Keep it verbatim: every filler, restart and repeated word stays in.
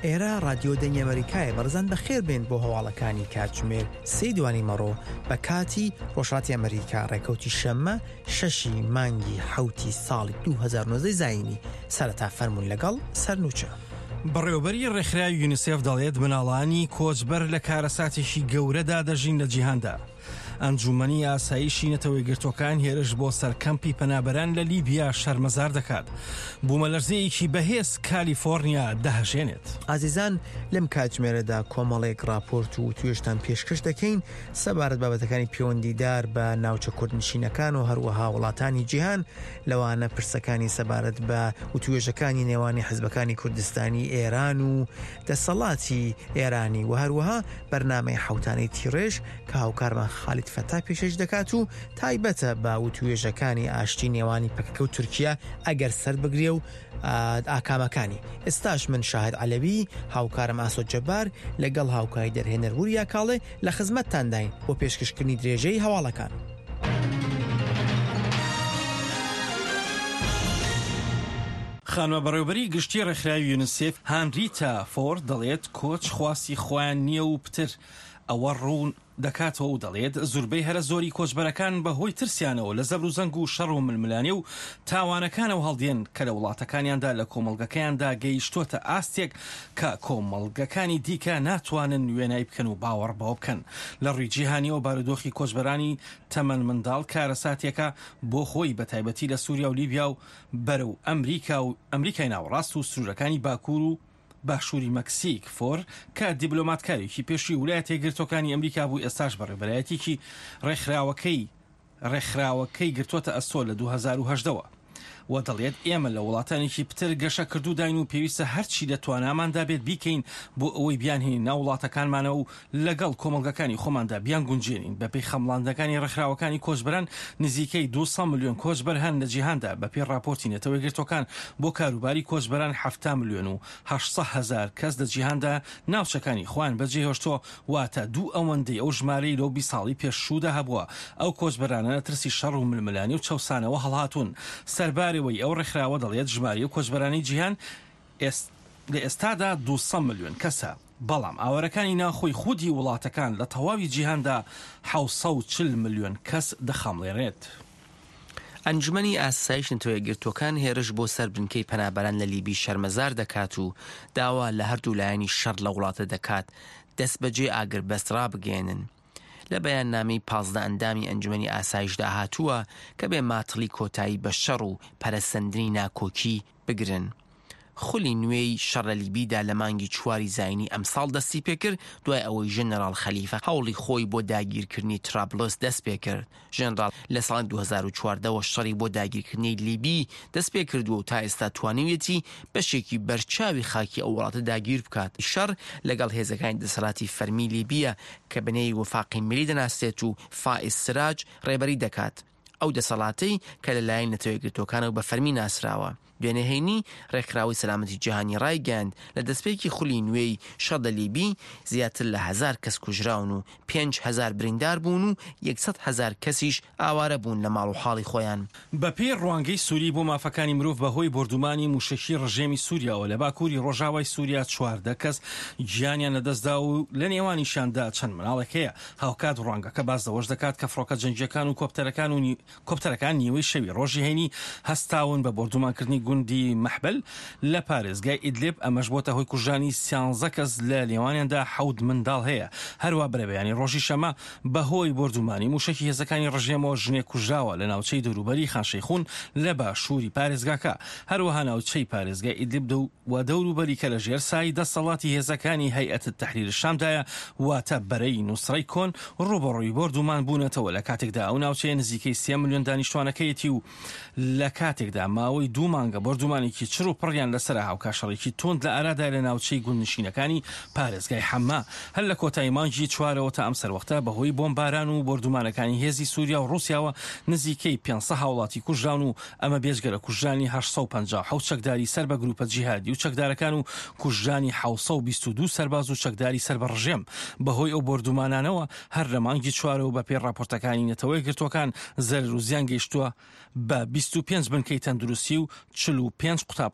ئێرە رادیۆ دەنگی ئەمریکایە بەڕزان بەخێر بێن بۆ هەواڵەکانی کاتژمێر سێی دوانی مەڕۆ بە کاتی ڕۆژهەڵاتی ئەمریکا ڕێکەوتی شەممە شەشی مانگی حوتی ساڵی دوو هەزار و نۆزدە زاینی سەرەتا فەرموون لەگەڵ سەرنووچە. بەڕێوەبەری ڕێکخراوی یونیسێف دەڵێت مناڵانی کۆچبەر لە کارەساتێکی گەورەدا دەژین لە جیهاندا. ئەنجومەنی ئاسایشی نەتەوەی گرتوەکان هێرش بۆ سەرکەمپی پەنابەران لە لیبیا شەرمەزار دەکات. بوومەلەرزەیەکی بەهێز کالیفۆرنیا داهژێنێت. ئازیزان لەم کاتژمێرەدا کۆمەڵێک راپۆرت و توێژتان پێشکەش دەکەین سەبارەت بابەتەکانی پەیوەندیدار بە ناوچە کوردنشینەکان و هەروەها وڵاتانی جیهان لەوانە پرسەکانی سەبارەت بە وتوێژەکانی نێوانی حزبەکانی کوردستانی ئێران و دەسەڵاتی ئێرانی و هەروەها بەرنامەی حوتانەی تیڕێژ کە هاوکارمان خالیت فەتا پێشەش دەکات و تایبەتە بە وتوێژەکانی ئاشتی نێوانی پەکەکە و تورکیا ئەگەر سەر بگرێ و ئاکامەکانی. ئێستاش من شاهد عەلەوی هاوکارم ئاسۆ جەبار لەگەڵ هاوکاری دەرهێنەربووری یاکاڵێ لە خزمەتتانداین بۆ پێشکەشکردنی درێژەی هەواڵەکان. خانوە بەڕێوەبەری گشتی ڕێکخراوی یونیسێف هانریتا فۆر دەڵێت کۆچ خواستی خۆیان نییە و پتر ئەوە ڕوون دەکاتەوە و دەڵێت زوربەی هەرە زۆری کۆچبەرەکان بەهۆی ترسیانەوە لە زەبر و زەنگ و شەڕ و ململانێ و تاوانەکانەوە هەڵدێن کە لە وڵاتەکانیاندا لە کۆمەڵگەکەیاندا گەیشتوتە ئاستێک کە کۆمەڵگەکانی دیکە ناتوانن وێنای بکەن و باوەڕ بەوە بکەن. لە ڕووی جیهانیەوە بارودۆخی کۆچبەرانی تەمەن منداڵ کارەساتێکە بۆ خۆی بە تایبەتی لە سووریا و لیبیا و بەرەو ئەمریکا و ئەمریکای ناوەڕاست و سوورەکانی باکوور و باشووری مەکسیک فۆر کە دیبلۆماتکارێکی پێشی ویلایەتە یەکگرتوەکانی ئەمریکا بوو ئێستاش بەڕێبەرایەتێکی ڕێکخراوەکەی ڕێکخراوەکەی گرتووەتە ئەسۆ لە دوو هەزار و هەژدەوە و دەڵێت ئێمە لە وڵاتانێکی پتر گەشە کردو داین و پێویستە هەرچی لە تواناماندا بێت بیکەین بۆ ئەوەی بیانهێنین ناو وڵاتەکانمانەوە و لەگەڵ کۆمەڵگەکانی خۆماندا بیان گونجێنین. بەپێی خەمڵاندەکانی ڕێکخراوەکانی کۆچبەران نزیکەی دووسەد ملیۆن کۆچبەر هەن لە جیهاندا. بەپێی راپۆرتی نەتەوەی گرتوەکان بۆ کاروباری کۆچبەران هەفتاد ملیۆن و هەشت هەزار کەس لە جیهاندا ناوچەکانی خۆیان بەجێهێشتووە واتە دوو ئەوەندەی ئەو ژمارەی لەو بیست ساڵی پێشوودا هەبووە. ئەو کۆچبەرانە ترسی شەڕ و ململانی و چەوسانەوە هەڵهاتوون. سەربارەوەی ئەو ڕێکخراوە دەڵێت ژماری و کۆچبەرانی جیهان لە ئێستادا دووسەد ملیۆن کەسە، بەڵام ئاوەرەکانی ناخۆی خودی وڵاتەکان لە تەواوی جیهاندا حەوت و چل ملیۆن کەس دەخەمڵێنێت. ئەنجومەنی ئاسایش نەتەوەی گرتوەکان هێرش بۆ سەر بنکەی پەنابەران لە لیبی شەرمەزار دەکات و داوا لە هەردوو لایەنی شەڕ لە وڵاتە دەکات دەست بەجێ ئاگربەست ڕابگەێنن. لە بەیان نامی پازدە ئەندامی ئەنجومەنی ئاسایشدا هاتووە کە بێ ماتڵی کۆتایی بە شەڕ و پەرەسەندنی ناکۆکی بگرن. خولی نوێی شەڕە لیبیدا لە مانگی چواری زاینی ئەمساڵ دەستی پێکرد دوای ئەوەی ژەنەرال خەلیفە هەوڵی خۆی بۆ داگیرکردنی ترابلۆس دەست پێکرد. ژەنەرال لە ساڵی دوو هەزار و چواردەوە شەڕی بۆ داگیرکردنی لیبی دەست پێکردووە و تا ئێستا توانیوێتی بەشێکی بەرچاوی خاکی ئەو وڵاتە داگیر بکات. شەڕ لەگەڵ هێزەکانی دەسەڵاتی فەرمی لیبیە کە بنەی وفاقی ملی دەناسێت و فائز سراج ڕێبەری دەکات. ئەو دەسەڵاتەی کە لەلایەن نەتەوەی گرتوەکانەوە بە فەرمی ناسراوە. دوێنێهێنی ڕێکخراوی سەلامەتی جیهانی ڕایگەاند لە دەستپێکی خولی نوێی شەڕ لە لیبی زیاتر لە هەزار کەس کوژراون و پێنج هەزار بریندار بوون و یەکسەد هەزار کەسیش ئاوارە بوون لە ماڵ و حاڵی خۆیان. بەپێی ڕوانگەی سووری بۆ مافەکانی مرۆڤ بەهۆی بردومانی موشەکی ڕژێمی سووریاوە لە باکووری ڕۆژاوای سووریا چواردە کەس گیانیان لەدەستدا و لە نێوانیشاندا چەند مناڵێک هەیە. هاوکات ڕوانگەکە باس دەوەش دەکات کە فڕۆکە جەنگیەکان و کۆپتەرەکان و کۆپتەرەکان نیوەی شەوی ڕۆژی هێنی هەستاون بە بردومانکردنی گوندی مەحبل لە پارێزگای ئیدلیب. ئەمەش بۆتە هۆی کوژانی سیانزە کەس لە لێوانیاندا حەوت منداڵ هەیە. هەروە بەرەبەیانی ڕۆژی شەمە بەهۆی بردومانی موشەکی هێزەکانی ڕژێمەوە ژنێک کوژراوە لە ناوچەی دەوروبەری خانشەیخون لە باشووری پارێزگاکە. هەروەها ناوچەی پارێزگای ئیدلیب و دەوروبەری کە لە ژێر سای دەسەڵاتی هێزەکانی هەیئەت تەحریر شامدایە واتە بەرەی نووسڕەی کۆن ڕوبەڕووی بردومان بوونەتەوە. لە کاتێکدا ئەو ناوچەیە نزیکەی سێ ملیۆن دانیشتوانەکەیەتی و لە کاتێکدا ماوەی دوو مانگە بردومانێکی چڕ و پڕیان لەسەر هاوکاشەڕێکی تۆند لە ئارادا لە ناوچەی گوندنشینەکانی پارێزگای حەمما. هەر لە کۆتایی مانگی چوارەوە تا ئەم سەروەختە بەهۆی بۆمباران و بردومانەکانی هێزی سووریا و ڕووسیاوە نزیکەی پێنجسەد هاوڵاتی کوژران و ئەمە بێجگەرە کوژرانی هەشت سەد و پەنجا و حەوت چەکداری سەر بە گروپە جیهادی و چەکدارەکان و کوژرانی حەوت سەد و بیست و دوو سەرباز و چەکداری سەر بە ڕژێم. بەهۆی ئەو بردومانانەوە هەر لە مانگی چوارەوە بەپێی راپۆرتەکانی نەتەوەی گرتوەکان زەرر و زیان گەیشتووە بە بیست و پێنج بنکەی تەندروستی و چل و پێنج قوتاب